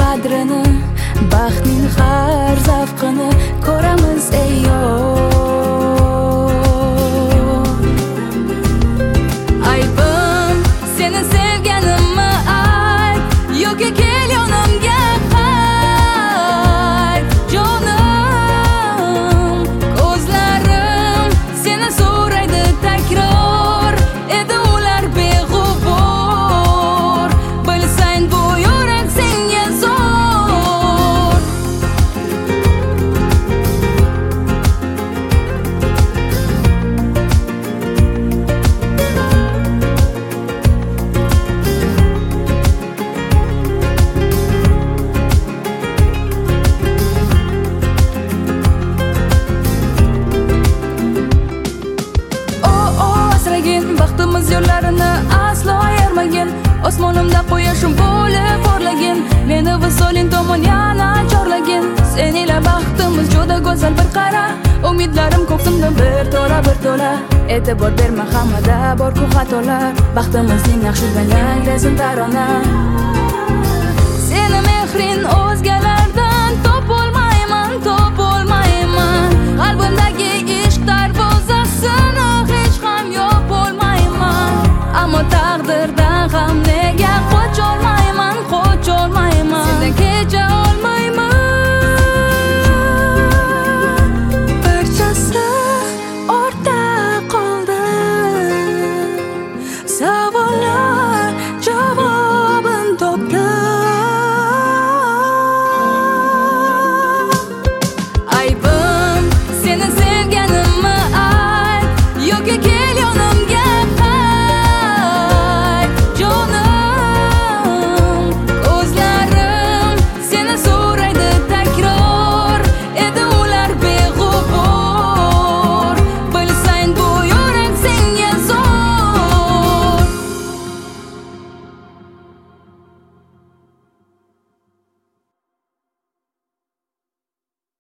qadrini, baxtning har zavqini ko'ramiz ey yor. Aybim seni sevganimmi ayt, yoki kel yonimga qayt jonim. Ko'zlarim seni so'raydi takror, edi ular beg'ubor. Bilsang bu yurak senga zo'r. Baxtimiz yo'llarini aslo ayirmagin, osmonimda quyoshim bo'lib porlagin, meni visoling tomon yana chorlagin. Sen ila baxtimiz juda go'zal bir qara, umidlarim ko'ksimda bir to'la. E'tibor berma, hammada bor-ku xatolar, baxtimizning naqshidan yangrasin tarona. Seni mehrin o'zga